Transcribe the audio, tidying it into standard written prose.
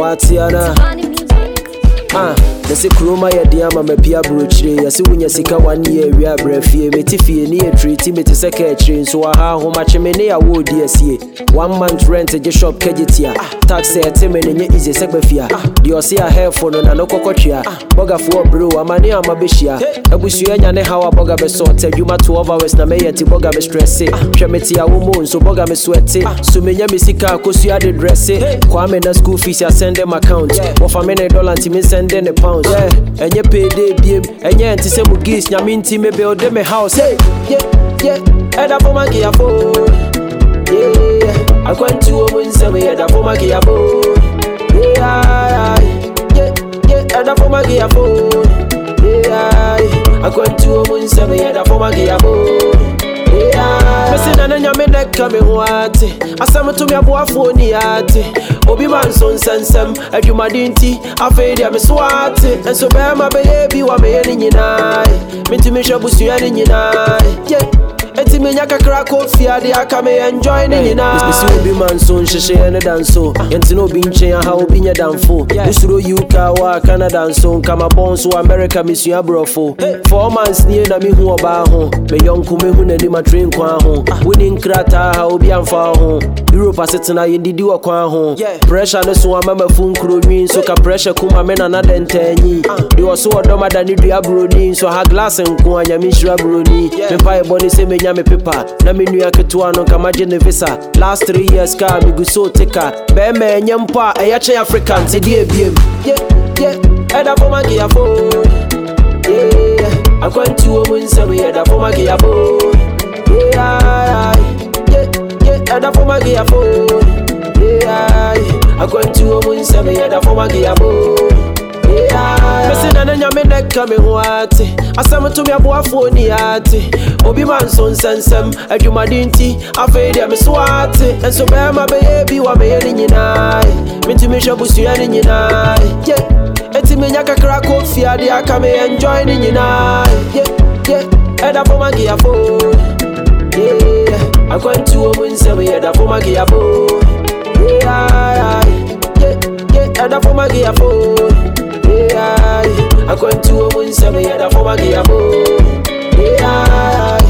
Watiana. Nasi kuruma ya diama mepia brochire yasi wunya sika 1 year wia brefie metifie ni treat me te secretary so aha ho machemene ya wo DSA 1 month rent je shop kejitia tax eteme ne nye easy segbafia di osi a helpful no na no kokotwia boga fo bro amane amabehia abusu anya ne hawa boga be sort adwuma 12 hours na me yeti boga be stress hwemeti a wo mo nso boga me sweat so menya me sika akosu ade dress kwa me na school fees ya send them account wo fa me ne dollar ntimi send them pounds enye payday biem enye enti se mu gis nyame nti me build me house eda for my gear phone I went to a win some eda for my gear phone eda for my gear phone I went to a win some eda for my gear phone Mesi na nyame neka me hoate asam to me aboafo ni ate obi man son sensem adwumade nti afei dia me swate enso be ma be bi wa me ni nyina minti me hwabusu ya ni nyina eti me nya kakra kofi ade aka me enjoy ni nyina mesi obi man son hwehwe ne danso yenti no obi nchen ha obi nya danfo usuro UK wa Canada so kama bonso America misua brofo 4 months ni na me hu oba ho me yonku me hu na ni train kwa ho winning krata ha obi amfa ho Europe asetena yendidi wa kwa ho pressure no so amama funkro nwin so ka pressure kuma me na dentanyi de oso odoma da ni dua broni so ha glass nko anya mi shira broni me pai body se me nya me paper na me nua ketua no kama gene visa last 3 years ka mi gu so tika be me enya mpa eya che African se die biem eda for my gear phone I went to a win some eda for my gear phone eda for my gear phone I went to a win some eda for my gear phone Mesi na nyame neka me hoate asam to me aboafo ni ate obi man son sensem adwumade nti afei dia me swate enso be ma be bi wa me ni nyina minti me hwabusu ya ni nyina eti me nya kakra kofi ade aka me enjoy ni nyina eda for my gear phone I went to a win some eda for my gear phone eda for my gear phone I went to a win some eda for my gear phone